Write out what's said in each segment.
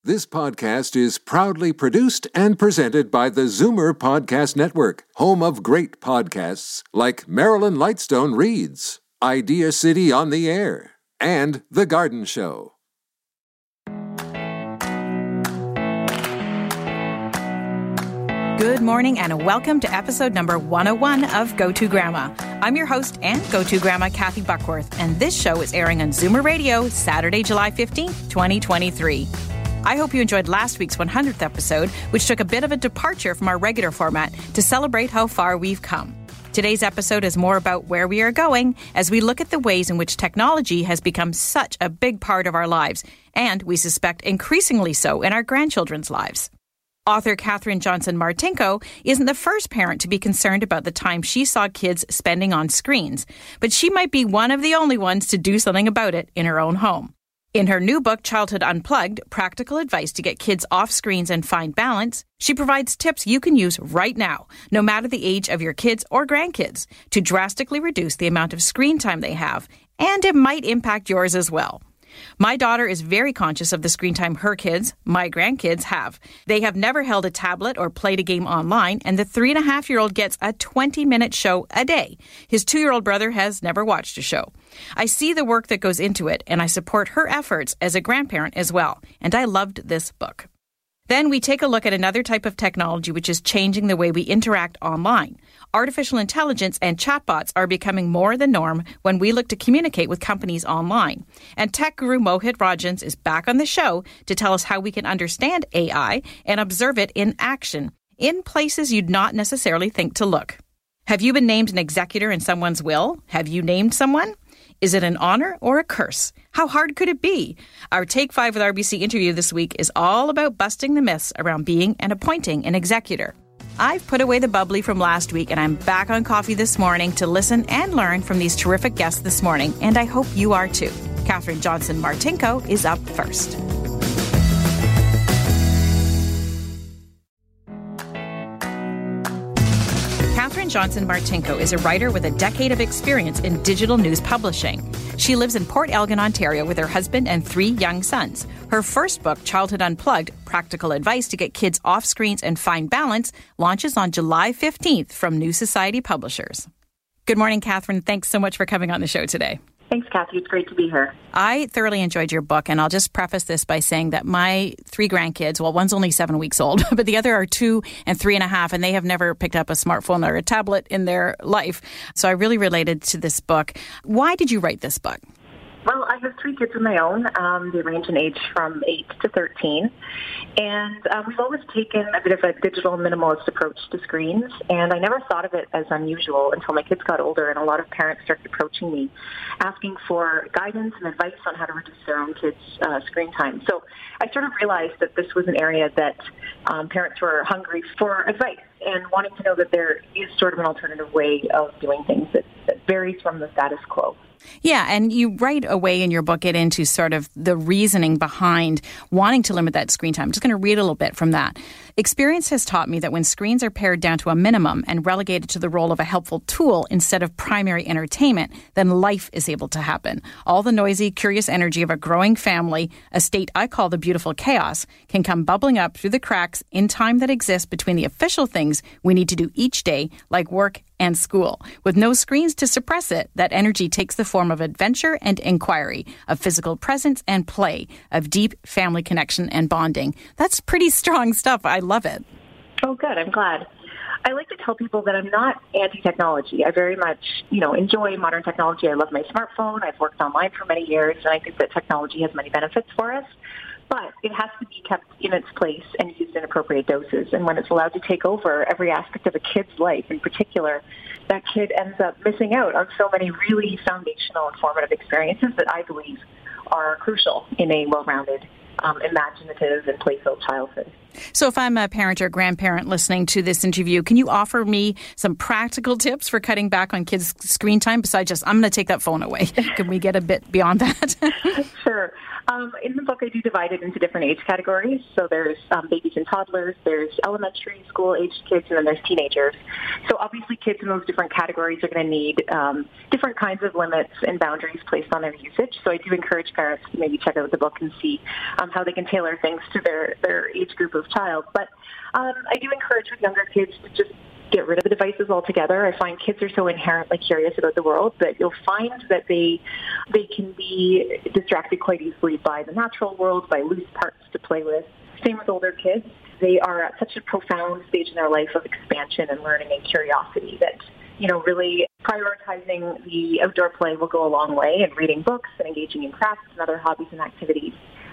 This podcast is proudly produced and presented by the Zoomer Podcast Network, home of great podcasts like Marilyn Lightstone Reads, Idea City on the Air, and The Garden Show. Good morning and welcome to episode number 101 of Go-To Grandma. I'm your host and Go-To Grandma, Kathy Buckworth, and this show is airing on Zoomer Radio Saturday, July 15th, 2023. I hope you enjoyed last week's 100th episode, which took a bit of a departure from our regular format to celebrate how far we've come. Today's episode is more about where we are going as we look at the ways in which technology has become such a big part of our lives, and we suspect increasingly so in our grandchildren's lives. Author Katherine Johnson Martinko isn't the first parent to be concerned about the time she saw kids spending on screens, but she might be one of the only ones to do something about it in her own home. In her new book, Childhood Unplugged, Practical Advice to Get Kids Off Screens and Find Balance, she provides tips you can use right now, no matter the age of your kids or grandkids, to drastically reduce the amount of screen time they have, and it might impact yours as well. My daughter is very conscious of the screen time her kids, my grandkids, have. They have never held a tablet or played a game online, and the 3.5-year-old gets a 20-minute show a day. His 2-year-old brother has never watched a show. I see the work that goes into it, and I support her efforts as a grandparent as well, and I loved this book. Then we take a look at another type of technology which is changing the way we interact online. Artificial intelligence and chatbots are becoming more the norm when we look to communicate with companies online. And tech guru Mohit Rajans is back on the show to tell us how we can understand AI and observe it in action, in places you'd not necessarily think to look. Have you been named an executor in someone's will? Have you named someone? Is it an honor or a curse? How hard could it be? Our Take 5 with RBC interview this week is all about busting the myths around being and appointing an executor. I've put away the bubbly from last week and I'm back on coffee this morning to listen and learn from these terrific guests this morning, and I hope you are too. Katherine Johnson Martinko is up first. Katherine Johnson Martinko is a writer with a decade of experience in digital news publishing. She lives in Port Elgin, Ontario with her husband and 3 young sons. Her first book, Childhood Unplugged, Practical Advice to Get Kids Off Screens and Find Balance, launches on July 15th from New Society Publishers. Good morning, Katherine. Thanks so much for coming on the show today. Thanks, Kathy. It's great to be here. I thoroughly enjoyed your book, and I'll just preface this by saying that my 3 grandkids, well, one's only 7 weeks old, but the other are 2 and 3.5, and they have never picked up a smartphone or a tablet in their life. So I really related to this book. Why did you write this book? Well, I have 3 kids of my own. They range in age from 8 to 13. And we've always taken a bit of a digital minimalist approach to screens. And I never thought of it as unusual until my kids got older and a lot of parents started approaching me, asking for guidance and advice on how to reduce their own kids' screen time. So I sort of realized that this was an area that parents were hungry for advice and wanting to know that there is sort of an alternative way of doing things that varies from the status quo. Yeah, and you right away in your book get into sort of the reasoning behind wanting to limit that screen time. I'm just going to read a little bit from that. Experience has taught me that when screens are pared down to a minimum and relegated to the role of a helpful tool instead of primary entertainment, then life is able to happen. All the noisy, curious energy of a growing family, a state I call the beautiful chaos, can come bubbling up through the cracks in time that exists between the official things we need to do each day, like work and school. With no screens to suppress it, that energy takes the form of adventure and inquiry, of physical presence and play, of deep family connection and bonding. That's pretty strong stuff. I love it. Oh, good. I'm glad. I like to tell people that I'm not anti-technology. I very much, enjoy modern technology. I love my smartphone. I've worked online for many years, and I think that technology has many benefits for us. But it has to be kept in its place and used in appropriate doses. And when it's allowed to take over every aspect of a kid's life in particular, that kid ends up missing out on so many really foundational and formative experiences that I believe are crucial in a well-rounded, imaginative and playful childhood. So if I'm a parent or grandparent listening to this interview, can you offer me some practical tips for cutting back on kids' screen time besides just, I'm going to take that phone away? Can we get a bit beyond that? Sure. In the book, I do divide it into different age categories. So there's babies and toddlers, there's elementary school-aged kids, and then there's teenagers. So obviously kids in those different categories are going to need different kinds of limits and boundaries placed on their usage. So I do encourage parents to maybe check out the book and see how they can tailor things to their age group of child. But I do encourage with younger kids to just get rid of the devices altogether. I find kids are so inherently curious about the world that you'll find that they can be distracted quite easily by the natural world, by loose parts to play with. Same with older kids. They are at such a profound stage in their life of expansion and learning and curiosity that, really prioritizing the outdoor play will go a long way, and reading books and engaging in crafts and other hobbies and activities.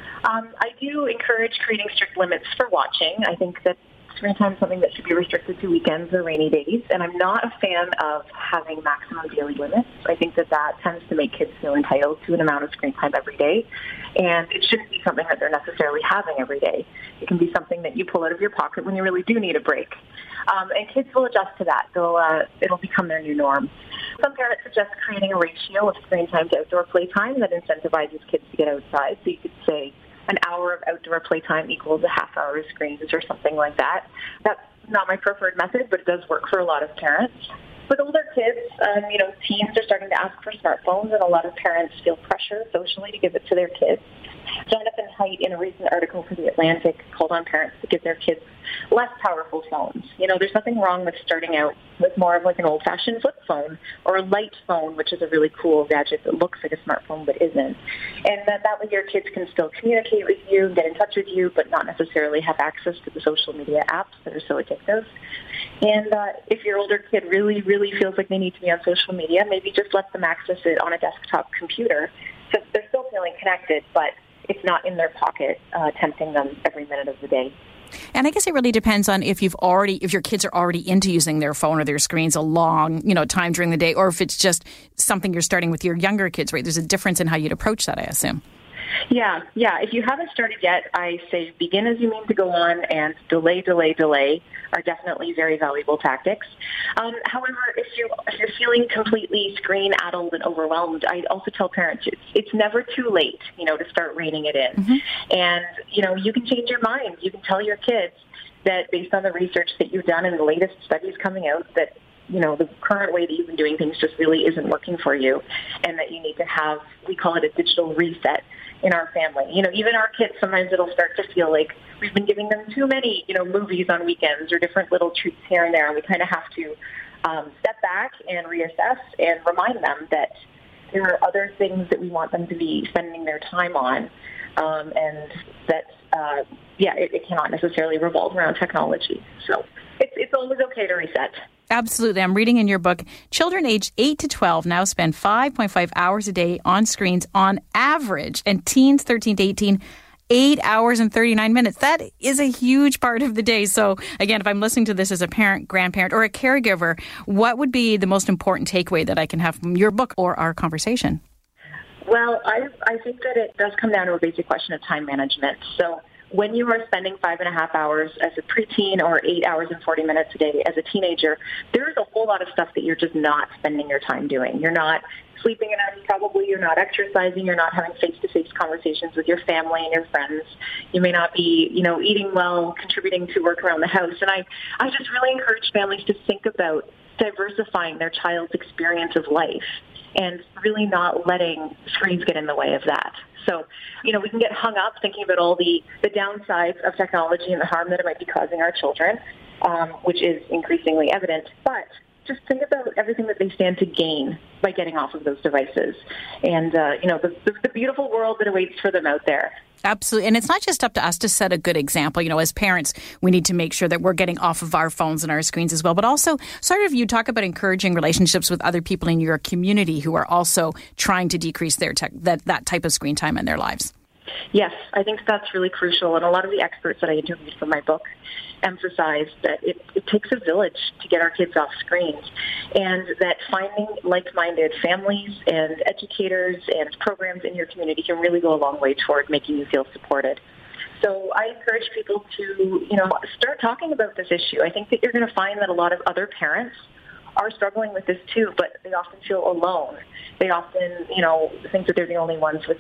I do encourage creating strict limits for watching. I think that screen time is something that should be restricted to weekends or rainy days, and I'm not a fan of having maximum daily limits. I think that tends to make kids feel entitled to an amount of screen time every day, and it shouldn't be something that they're necessarily having every day. It can be something that you pull out of your pocket when you really do need a break. And kids will adjust to that. It'll become their new norm. Some parents suggest creating a ratio of screen time to outdoor playtime that incentivizes kids to get outside. So you could say an hour of outdoor playtime equals a half hour of screens or something like that. That's not my preferred method, but it does work for a lot of parents. With older kids, teens are starting to ask for smartphones, and a lot of parents feel pressure socially to give it to their kids. Jonathan Haidt, in a recent article for The Atlantic, called on parents to give their kids less powerful phones. There's nothing wrong with starting out with more of like an old-fashioned flip phone or a light phone, which is a really cool gadget that looks like a smartphone but isn't. And that way your kids can still communicate with you, get in touch with you, but not necessarily have access to the social media apps that are so addictive. And if your older kid really, really feels like they need to be on social media, maybe just let them access it on a desktop computer, because they're still feeling connected, but it's not in their pocket, tempting them every minute of the day. And I guess it really depends on if your kids are already into using their phone or their screens a long, time during the day, or if it's just something you're starting with your younger kids, right? There's a difference in how you'd approach that, I assume. Yeah. If you haven't started yet, I say begin as you mean to go on, and delay are definitely very valuable tactics. However, if you're feeling completely screen-addled and overwhelmed, I also tell parents it's never too late, to start reining it in. Mm-hmm. And, you can change your mind. You can tell your kids that based on the research that you've done and the latest studies coming out that, the current way that you've been doing things just really isn't working for you, and that you need to have, we call it a digital reset in our family. Even our kids, sometimes it'll start to feel like we've been giving them too many, movies on weekends or different little treats here and there, and we kind of have to step back and reassess and remind them that there are other things that we want them to be spending their time on, and that, it cannot necessarily revolve around technology. So it's always okay to reset. Absolutely. I'm reading in your book, children aged 8 to 12 now spend 5.5 hours a day on screens on average, and teens 13 to 18, 8 hours and 39 minutes. That is a huge part of the day. So again, if I'm listening to this as a parent, grandparent, or a caregiver, what would be the most important takeaway that I can have from your book or our conversation? Well, I think that it does come down to a basic question of time management. So when you are spending 5.5 hours as a preteen or 8 hours and 40 minutes a day as a teenager, there's a whole lot of stuff that you're just not spending your time doing. You're not sleeping enough, probably. You're not exercising. You're not having face-to-face conversations with your family and your friends. You may not be, eating well, contributing to work around the house. And I just really encourage families to think about diversifying their child's experience of life and really not letting screens get in the way of that. So, we can get hung up thinking about all the downsides of technology and the harm that it might be causing our children, which is increasingly evident. But just think about everything that they stand to gain by getting off of those devices and, the beautiful world that awaits for them out there. Absolutely. And it's not just up to us to set a good example. As parents, we need to make sure that we're getting off of our phones and our screens as well. But also, you talk about encouraging relationships with other people in your community who are also trying to decrease their that type of screen time in their lives. Yes, I think that's really crucial. And a lot of the experts that I interviewed for my book emphasize that it takes a village to get our kids off screens, and that finding like-minded families and educators and programs in your community can really go a long way toward making you feel supported. So I encourage people to, start talking about this issue. I think that you're going to find that a lot of other parents are struggling with this too, but they often feel alone. They often, think that they're the only ones without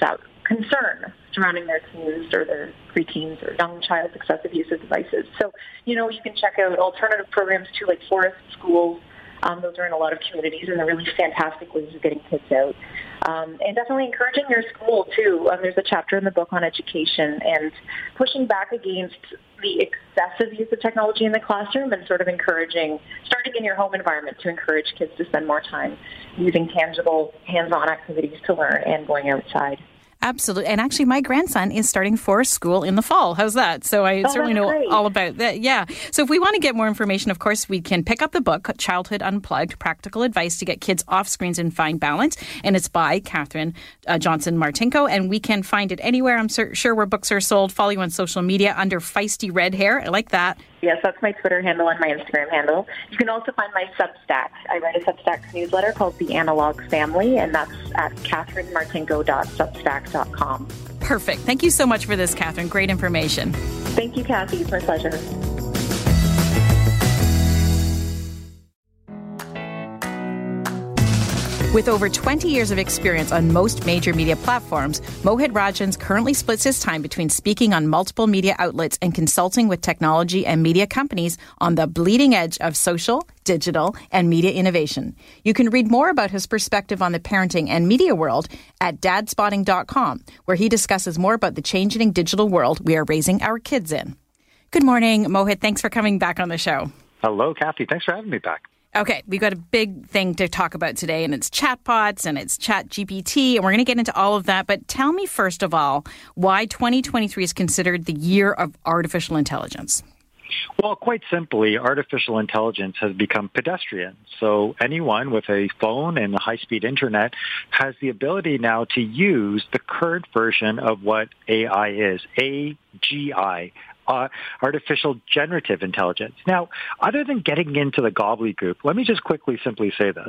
concern surrounding their teens or their preteens or young child's excessive use of devices. So, you can check out alternative programs too, like Forest Schools. Those are in a lot of communities, and they're really fantastic ways of getting kids out. And definitely encouraging your school, too. There's a chapter in the book on education and pushing back against the excessive use of technology in the classroom and sort of encouraging, starting in your home environment, to encourage kids to spend more time using tangible, hands-on activities to learn and going outside. Absolutely. And actually, my grandson is starting Forest School in the fall. How's that? So I certainly know all about that. Yeah. So if we want to get more information, of course, we can pick up the book, Childhood Unplugged, Practical Advice to Get Kids Off Screens and Find Balance. And it's by Catherine Johnson Martinko. And we can find it anywhere, I'm sure, where books are sold. Follow you on social media under Feisty Red Hair. I like that. Yes, that's my Twitter handle and my Instagram handle. You can also find my Substack. I write a Substack newsletter called The Analog Family, and that's at catherinemartinko.substack.com. Perfect. Thank you so much for this, Catherine. Great information. Thank you, Kathy. It's my pleasure. With over 20 years of experience on most major media platforms, Mohit Rajans currently splits his time between speaking on multiple media outlets and consulting with technology and media companies on the bleeding edge of social, digital, and media innovation. You can read more about his perspective on the parenting and media world at dadspotting.com, where he discusses more about the changing digital world we are raising our kids in. Good morning, Mohit. Thanks for coming back on the show. Hello, Kathy. Thanks for having me back. Okay, we've got a big thing to talk about today, and it's chatbots and it's ChatGPT, and we're going to get into all of that. But tell me, first of all, why 2023 is considered the year of artificial intelligence. Well, quite simply, artificial intelligence has become pedestrian. So anyone with a phone and a high-speed internet has the ability now to use the current version of what AI is, AGI. Artificial generative intelligence. Now, other than getting into the gobbledygook, let me just quickly simply say this.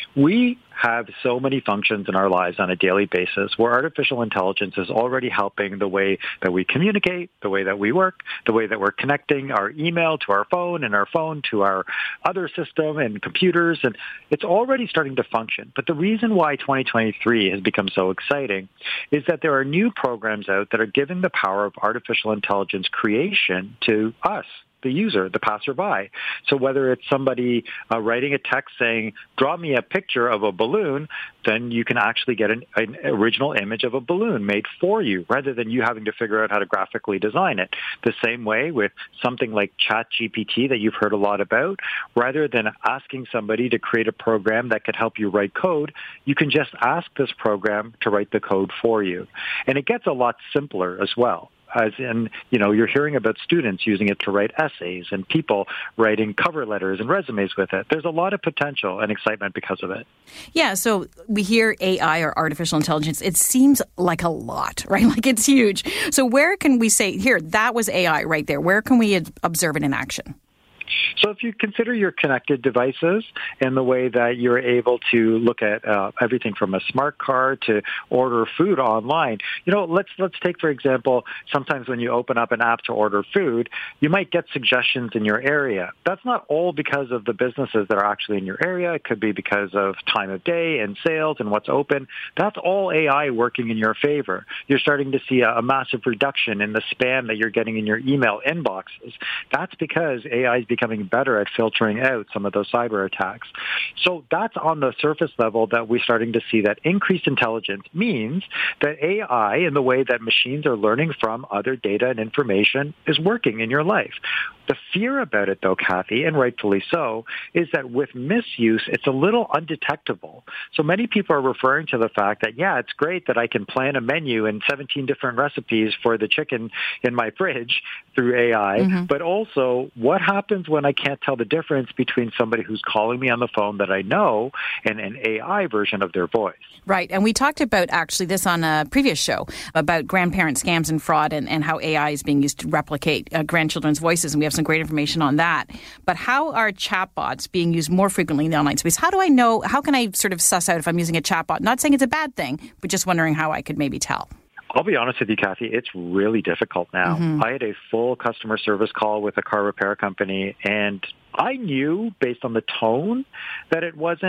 We have so many functions in our lives on a daily basis where artificial intelligence is already helping the way that we communicate, the way that we work, the way that we're connecting our email to our phone and our phone to our other system and computers, and it's already starting to function. But the reason why 2023 has become so exciting is that there are new programs out that are giving the power of artificial intelligence creation to us, the user, the passerby. So whether it's somebody writing a text saying, draw me a picture of a balloon, then you can actually get an original image of a balloon made for you rather than you having to figure out how to graphically design it. The same way with something like ChatGPT that you've heard a lot about, rather than asking somebody to create a program that could help you write code, you can just ask this program to write the code for you. And it gets a lot simpler as well. As in, you're hearing about students using it to write essays and people writing cover letters and resumes with it. There's a lot of potential and excitement because of it. Yeah, so we hear AI or artificial intelligence. It seems like a lot, right? Like it's huge. So where can we say, here, that was AI right there. Where can we observe it in action? So if you consider your connected devices and the way that you're able to look at everything from a smart car to order food online, let's take, for example, sometimes when you open up an app to order food, you might get suggestions in your area. That's not all because of the businesses that are actually in your area. It could be because of time of day and sales and what's open. That's all AI working in your favor. You're starting to see a massive reduction in the spam that you're getting in your email inboxes. That's because AI is becoming better at filtering out some of those cyber attacks. So that's on the surface level that we're starting to see that increased intelligence means that AI, in the way that machines are learning from other data and information, is working in your life. The fear about it, though, Kathy, and rightfully so, is that with misuse, it's a little undetectable. So many people are referring to the fact that, yeah, it's great that I can plan a menu and 17 different recipes for the chicken in my fridge through AI, but also what happens when I can't tell the difference between somebody who's calling me on the phone that I know and an AI version of their voice? Right. And we talked about actually this on a previous show about grandparent scams and fraud and how AI is being used to replicate grandchildren's voices. And we have some great information on that. But how are chatbots being used more frequently in the online space? How do I know, how can I sort of suss out if I'm using a chatbot? Not saying it's a bad thing, but just wondering how I could maybe tell. I'll be honest with you, Kathy, it's really difficult now. I had a full customer service call with a car repair company, and I knew based on the tone that it wasn't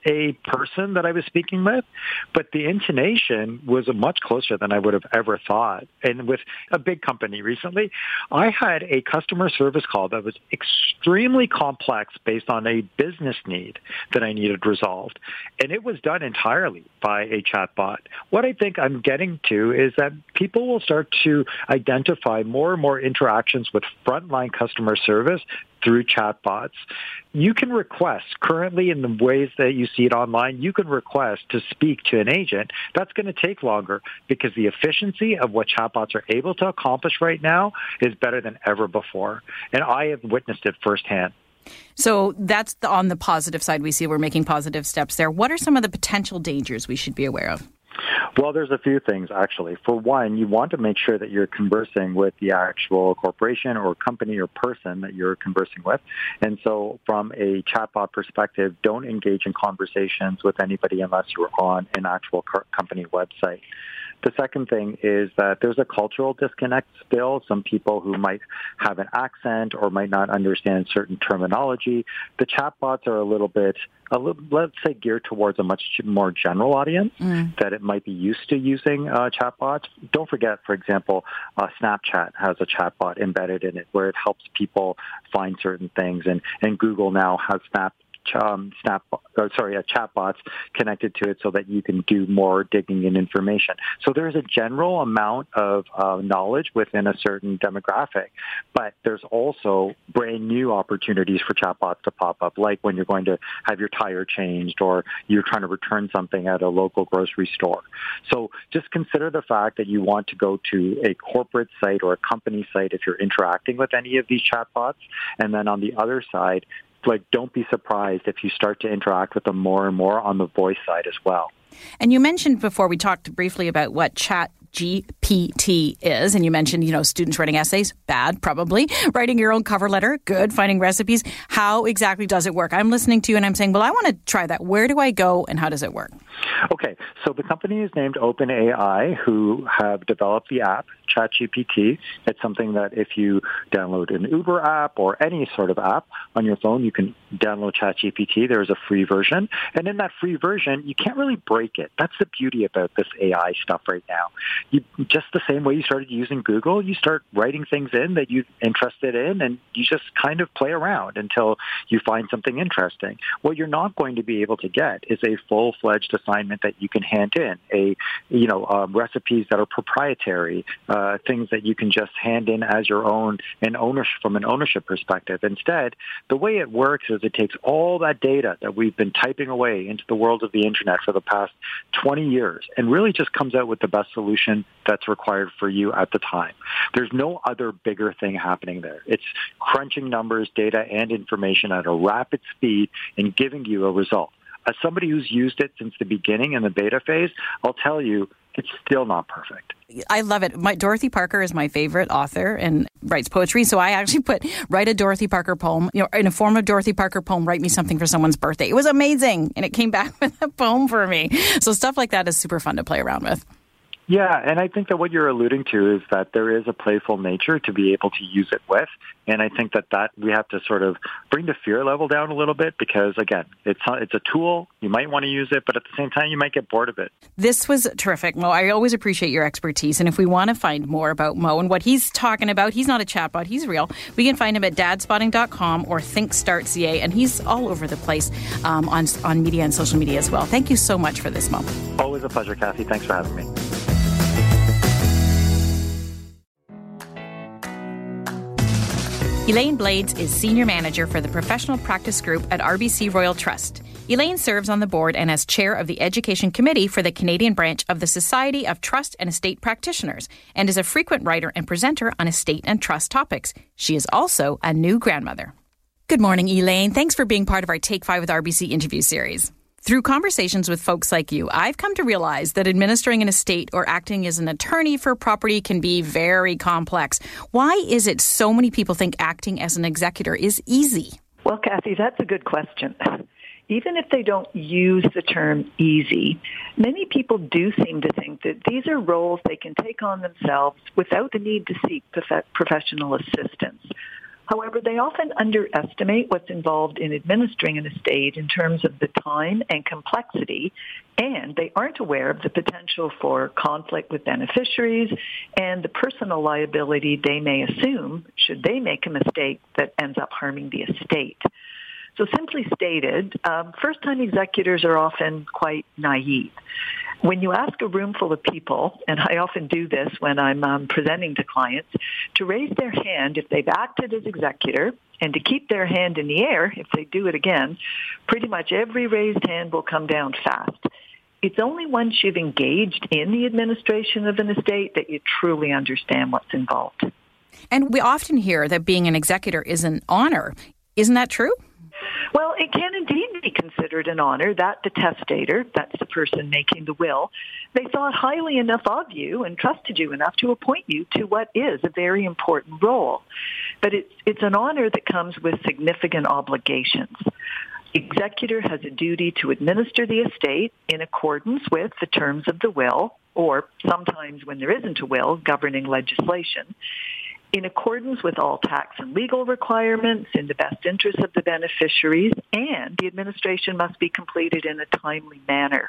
a person that I was speaking with, but the intonation was much closer than I would have ever thought. And with a big company recently, I had a customer service call that was extremely complex based on a business need that I needed resolved. And it was done entirely by a chatbot. What I think I'm getting to is that people will start to identify more and more interactions with frontline customer service through chatbots. You can request, currently in the ways that you see it online, you can request to speak to an agent. That's going to take longer because the efficiency of what chatbots are able to accomplish right now is better than ever before. And I have witnessed it firsthand. So that's on the positive side. We see we're making positive steps there. What are some of the potential dangers we should be aware of? Well, there's a few things, actually. For one, you want to make sure that you're conversing with the actual corporation or company or person that you're conversing with. And so from a chatbot perspective, don't engage in conversations with anybody unless you're on an actual company website. The second thing is that there's a cultural disconnect still. Some people who might have an accent or might not understand certain terminology. The chatbots are a little bit, let's say, geared towards a much more general audience that it might be used to using chatbots. Don't forget, for example, Snapchat has a chatbot embedded in it where it helps people find certain things, and Google now has chatbots connected to it so that you can do more digging in information. So there's a general amount of knowledge within a certain demographic, but there's also brand new opportunities for chatbots to pop up, like when you're going to have your tire changed or you're trying to return something at a local grocery store. So just consider the fact that you want to go to a corporate site or a company site if you're interacting with any of these chatbots. And then on the other side, don't be surprised if you start to interact with them more and more on the voice side as well. And you mentioned before, we talked briefly about what ChatGPT is, and you mentioned, students writing essays, bad, probably. Writing your own cover letter, good. Finding recipes. How exactly does it work? I'm listening to you and I'm saying, well, I want to try that. Where do I go and how does it work? Okay, so the company is named OpenAI, who have developed the app, ChatGPT. It's something that if you download an Uber app or any sort of app on your phone, you can download ChatGPT. There's a free version. And in that free version, you can't really break it. That's the beauty about this AI stuff right now. Just the same way you started using Google, you start writing things in that you're interested in, and you just kind of play around until you find something interesting. What you're not going to be able to get is a full-fledged assignment that you can hand in, recipes that are proprietary, things that you can just hand in as your own and from an ownership perspective. Instead, the way it works is it takes all that data that we've been typing away into the world of the internet for the past 20 years and really just comes out with the best solution that's required for you at the time. There's no other bigger thing happening there. It's crunching numbers, data, and information at a rapid speed and giving you a result. As somebody who's used it since the beginning in the beta phase, I'll tell you, it's still not perfect. I love it. Dorothy Parker is my favorite author and writes poetry. So I actually write a Dorothy Parker poem, in a form of Dorothy Parker poem, write me something for someone's birthday. It was amazing. And it came back with a poem for me. So stuff like that is super fun to play around with. Yeah, and I think that what you're alluding to is that there is a playful nature to be able to use it with. And I think that we have to sort of bring the fear level down a little bit because, again, it's a tool. You might want to use it, but at the same time, you might get bored of it. This was terrific, Mo. I always appreciate your expertise. And if we want to find more about Mo and what he's talking about, he's not a chatbot, he's real. We can find him at dadspotting.com or ThinkStartCA. And he's all over the place on media and social media as well. Thank you so much for this, Mo. Always a pleasure, Kathy. Thanks for having me. Elaine Blades is Senior Manager for the Professional Practice Group at RBC Royal Trust. Elaine serves on the board and as Chair of the Education Committee for the Canadian branch of the Society of Trust and Estate Practitioners and is a frequent writer and presenter on estate and trust topics. She is also a new grandmother. Good morning, Elaine. Thanks for being part of our Take 5 with RBC interview series. Through conversations with folks like you, I've come to realize that administering an estate or acting as an attorney for property can be very complex. Why is it so many people think acting as an executor is easy? Well, Kathy, that's a good question. Even if they don't use the term easy, many people do seem to think that these are roles they can take on themselves without the need to seek professional assistance. However, they often underestimate what's involved in administering an estate in terms of the time and complexity, and they aren't aware of the potential for conflict with beneficiaries and the personal liability they may assume should they make a mistake that ends up harming the estate. So simply stated, first-time executors are often quite naive. When you ask a room full of people, and I often do this when I'm presenting to clients, to raise their hand if they've acted as executor and to keep their hand in the air if they do it again, pretty much every raised hand will come down fast. It's only once you've engaged in the administration of an estate that you truly understand what's involved. And we often hear that being an executor is an honor. Isn't that true? Well, it can indeed be considered an honor that the testator, that's the person making the will, they thought highly enough of you and trusted you enough to appoint you to what is a very important role. But it's an honor that comes with significant obligations. The executor has a duty to administer the estate in accordance with the terms of the will, or sometimes when there isn't a will, governing legislation, in accordance with all tax and legal requirements in the best interest of the beneficiaries, and the administration must be completed in a timely manner.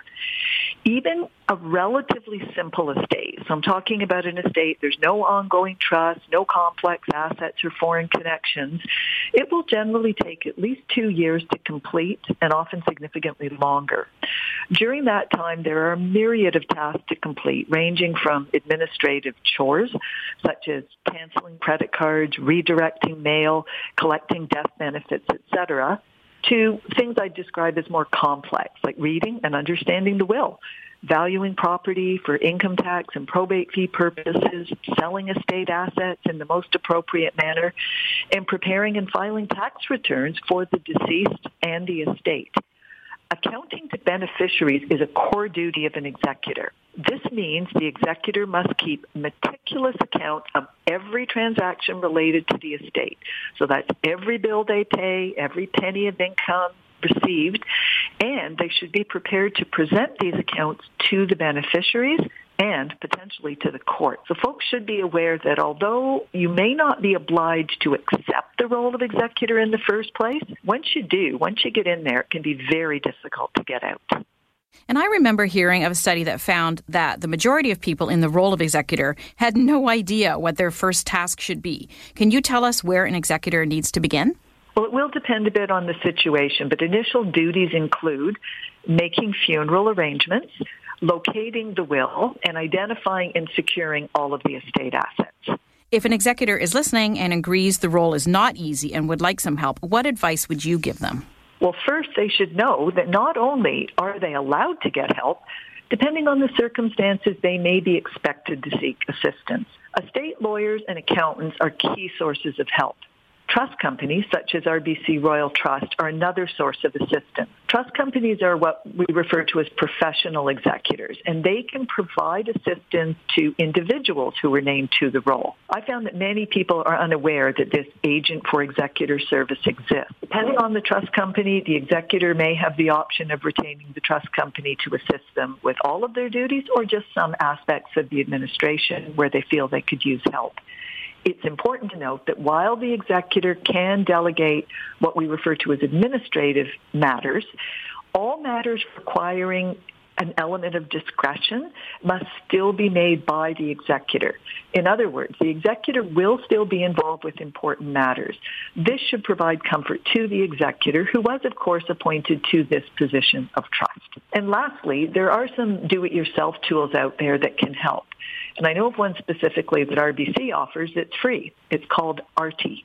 Even a relatively simple estate, so I'm talking about an estate, there's no ongoing trust, no complex assets or foreign connections, it will generally take at least 2 years to complete and often significantly longer. During that time, there are a myriad of tasks to complete, ranging from administrative chores, such as canceling credit cards, redirecting mail, collecting death benefits, etc., to things I describe as more complex, like reading and understanding the will, valuing property for income tax and probate fee purposes, selling estate assets in the most appropriate manner, and preparing and filing tax returns for the deceased and the estate. Accounting to beneficiaries is a core duty of an executor. This means the executor must keep meticulous account of every transaction related to the estate. So that's every bill they pay, every penny of income received, and they should be prepared to present these accounts to the beneficiaries and potentially to the court. So folks should be aware that although you may not be obliged to accept the role of executor in the first place, once you get in there, it can be very difficult to get out. And I remember hearing of a study that found that the majority of people in the role of executor had no idea what their first task should be. Can you tell us where an executor needs to begin? Well, it will depend a bit on the situation, but initial duties include making funeral arrangements, locating the will, and identifying and securing all of the estate assets. If an executor is listening and agrees the role is not easy and would like some help, what advice would you give them? Well, first, they should know that not only are they allowed to get help, depending on the circumstances, they may be expected to seek assistance. Estate lawyers and accountants are key sources of help. Trust companies, such as RBC Royal Trust, are another source of assistance. Trust companies are what we refer to as professional executors, and they can provide assistance to individuals who are named to the role. I found that many people are unaware that this agent for executor service exists. Depending on the trust company, the executor may have the option of retaining the trust company to assist them with all of their duties or just some aspects of the administration where they feel they could use help. It's important to note that while the executor can delegate what we refer to as administrative matters, all matters requiring an element of discretion must still be made by the executor. In other words, the executor will still be involved with important matters. This should provide comfort to the executor, who was, of course, appointed to this position of trust. And lastly, there are some do-it-yourself tools out there that can help. And I know of one specifically that RBC offers. It's free. It's called ARTIE,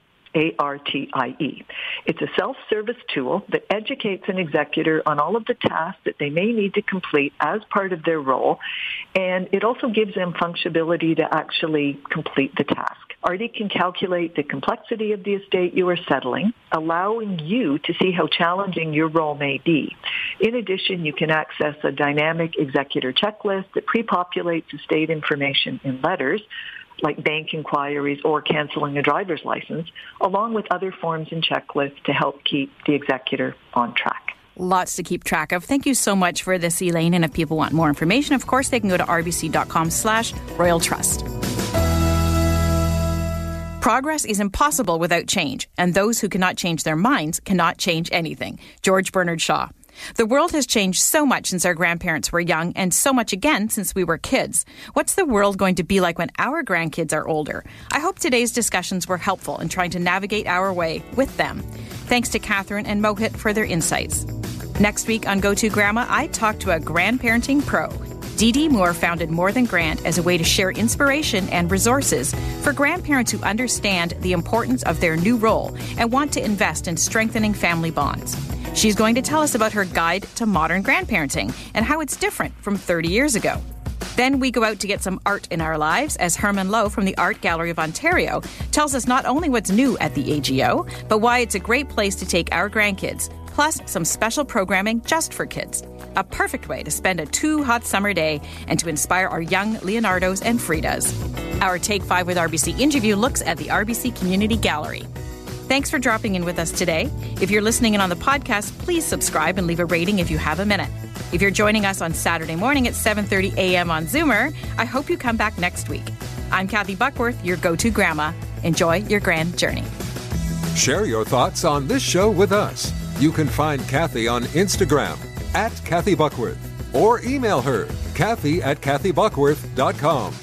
A-R-T-I-E. It's a self-service tool that educates an executor on all of the tasks that they may need to complete as part of their role, and it also gives them functionality to actually complete the task. ARTIE can calculate the complexity of the estate you are settling, allowing you to see how challenging your role may be. In addition, you can access a dynamic executor checklist that pre-populates estate information in letters, like bank inquiries or canceling a driver's license, along with other forms and checklists to help keep the executor on track. Lots to keep track of. Thank you so much for this, Elaine. And if people want more information, of course, they can go to rbc.com/Royal Trust. Progress is impossible without change, and those who cannot change their minds cannot change anything. George Bernard Shaw. The world has changed so much since our grandparents were young, and so much again since we were kids. What's the world going to be like when our grandkids are older? I hope today's discussions were helpful in trying to navigate our way with them. Thanks to Catherine and Mohit for their insights. Next week on Go To Grandma, I talk to a grandparenting pro. Dee Dee Moore founded More Than Grant as a way to share inspiration and resources for grandparents who understand the importance of their new role and want to invest in strengthening family bonds. She's going to tell us about her guide to modern grandparenting and how it's different from 30 years ago. Then we go out to get some art in our lives as Herman Lowe from the Art Gallery of Ontario tells us not only what's new at the AGO, but why it's a great place to take our grandkids, plus some special programming just for kids. A perfect way to spend a too-hot summer day and to inspire our young Leonardos and Fridas. Our Take 5 with RBC interview looks at the RBC Community Gallery. Thanks for dropping in with us today. If you're listening in on the podcast, please subscribe and leave a rating if you have a minute. If you're joining us on Saturday morning at 7:30 a.m. on Zoomer, I hope you come back next week. I'm Kathy Buckworth, your go-to grandma. Enjoy your grand journey. Share your thoughts on this show with us. You can find Kathy on Instagram @Kathy Buckworth or email her, Kathy@KathyBuckworth.com.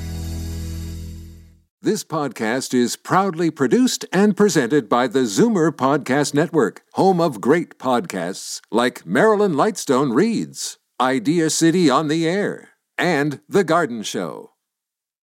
This podcast is proudly produced and presented by the Zoomer Podcast Network, home of great podcasts like Marilyn Lightstone Reads, Idea City on the Air, and The Garden Show.